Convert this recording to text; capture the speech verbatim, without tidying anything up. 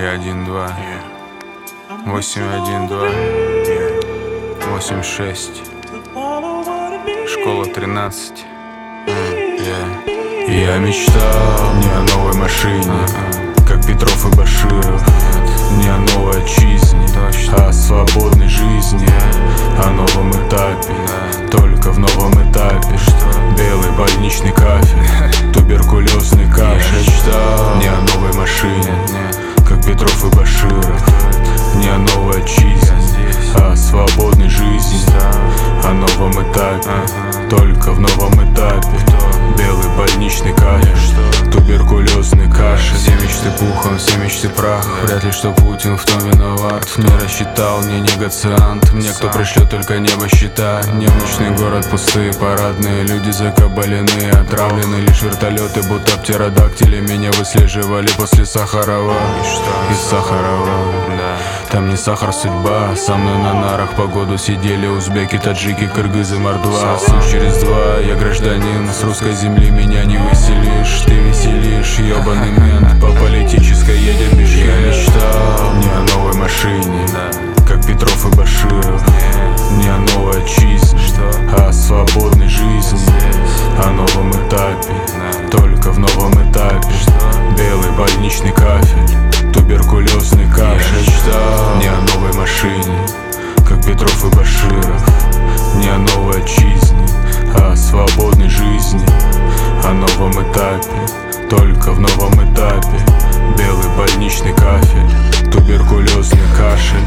три один два восемь один два восемь шесть. Школа тринадцать. Yeah. Я мечтал не о новой машине, uh-huh. как Петров и Баширов, не о новой отчизне, а о свободной жизни, о новом этапе, только в новом этапе. Белый больничный кафель, туберкулезный кашель. Я мечтал не о новой машине, как Петров и Баширов, не о новой отчизне, а о свободной жизни, о новом этапе, только в новом этапе. Белый больничный кафель, туберкулезный кашель. Все мечты пухом, все мечты прах. Вряд ли что Путин в том виноват. Не рассчитал, не негациант. Мне кто пришлет, только небо счета. Немощный город, пустые парадные люди закабалены, отравлены. Лишь вертолеты, будто птеродактили меня выслеживали после Сахарова. Из Сахарова. Там не сахар, судьба. Со мной на нарах по году сидели узбеки, таджики, кыргызы, мордва. Суд через два, я гражданин. С русской земли меня не выселишь. Ты веселишь, ебаный мент. По политической едем без Я мечтал не о новой машине, как Петров и Баширов, не о новой отчизне, а о свободной жизни, о новом этапе, только в новом этапе. Белый больничный кафель, туберкулезный кашель. Я мечтал не о новой машине, как Петров и Баширов, не о новой отчизне, а о свободной жизни, о новом этапе, только в новом этапе. Белый больничный кафель, туберкулезный кашель.